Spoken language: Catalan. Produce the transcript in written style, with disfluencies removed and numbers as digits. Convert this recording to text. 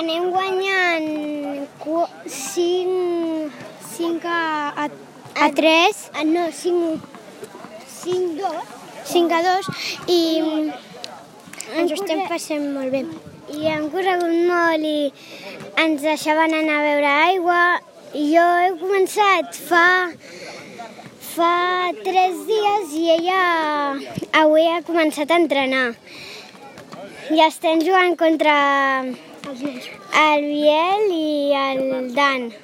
Anem guanyant 5-3. No, 5-2. 5-2 i ens ho estem passant molt bé. I hem corregut molt i ens deixaven anar a beure aigua. Jo he començat fa 3 dies i ella avui ha començat a entrenar. I estem jugant contra el Biel i el Dan.